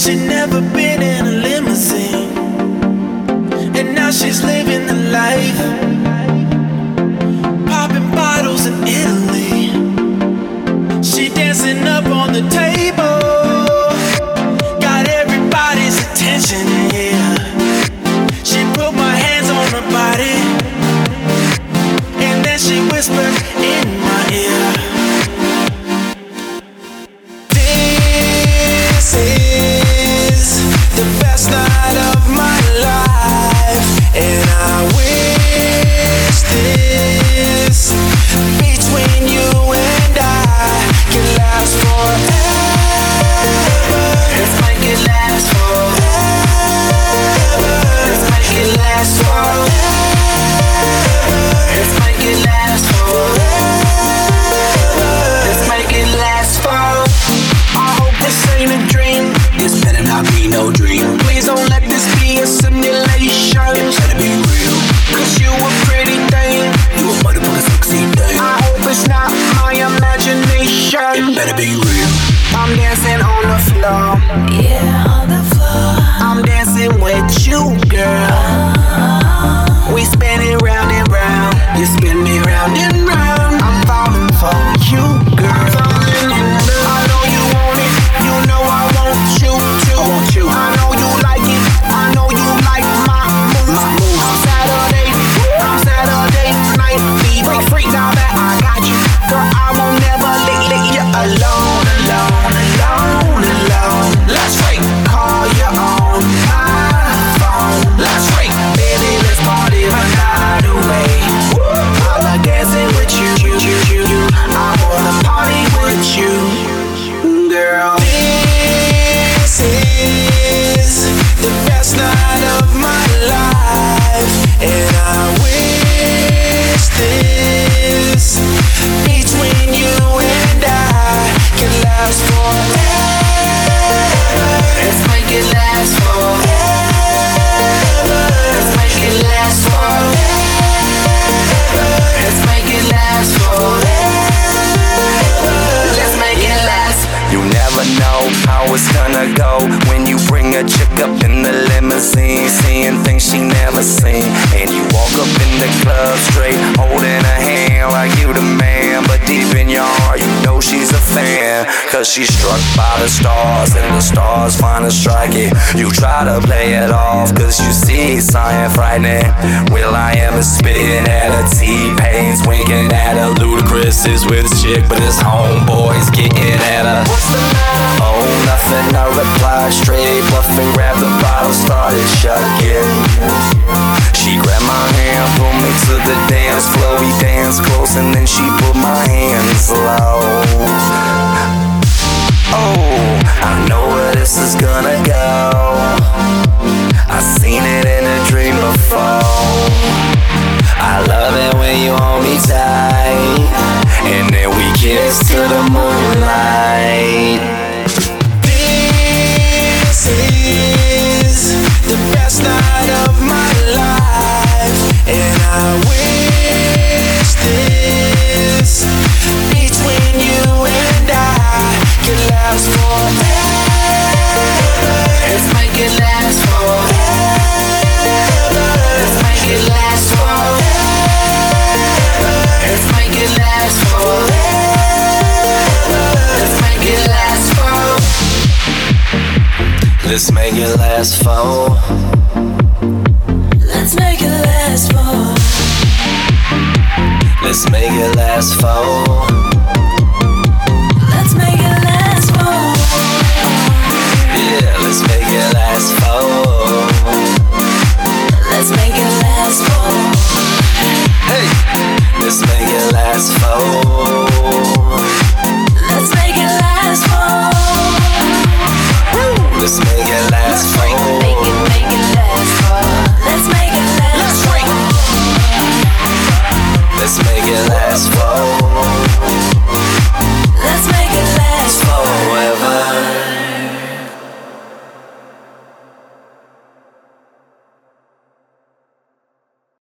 She'd never been in a limousine, and now she's living the life, popping bottles in Italy. She dancing up on the table, got everybody's attention, yeah. She put my hands on her body, and then she whispered in my ear, "This is the best night of my life, and I wish this between you and I can last forever. Let's make it last forever. Let's make it last forever. Let's make it last forever. Let's make it last forever. I hope this ain't a dream. This better not be no dream. Please don't let this be a simulation. It better be real. Cause you a pretty thing. You a motherfucking sexy thing. I hope it's not my imagination. It better be real. I'm dancing on the floor. Yeah, on the floor. I'm dancing with you, girl. We spinning round and round. You spin me round and round. I'm falling for you, girl. I know you want it. You know I want you too. I want you. I know you like it. I know you like my moves. I'm Saturday night. Be free now that I got you. Girl, I won't never leave you alone. Let's freak. Call you on my phone. Let's freak. Baby, let's party the night away. I like dancing with you. I wanna party with you, girl. This is the best night of my life, and I wish this between you and I can last forever. Let's make it last forever. Let's make it last forever. Let's make it last forever. Let's make it last. You never know how it's gonna go when you bring a chick up in the limousine, seeing things she never seen. And you walk up in the club straight, holding her hand like you the man. But deep in your heart, you know she's a fan, cause she's struck by the stars, and the stars finally strike it. You try to play it off, cause you see something frightening. Will I am spitting at her, T-Pain's winking at her. Ludacris is with his chick, but his homeboy's getting at her. What's the matter? Oh, nothing, I replied straight, bluffing, grabbed the bottle, started chugging. She grabbed my hand, pulled me to the dance floor. We danced close and then she put my hands low. Oh, I know where this is gonna go. I seen it in a dream before. I love it when you hold me tight, and then we kiss to the moonlight. This is the best night of my life, and I wish this between you and I can last forever. Let's make it last forever. Let's make it last forever. Let's make it last forever. Let's make it last forever. Let's make it last for. Let's make it last for. Let's make it last for. Let's make it last for. Yeah, let's make it last for. Let's make it last for. Hey, let's make it last for. Let's make it last for. Let's make it last for. Make it last for. Let's make it last for. Let's make it last for.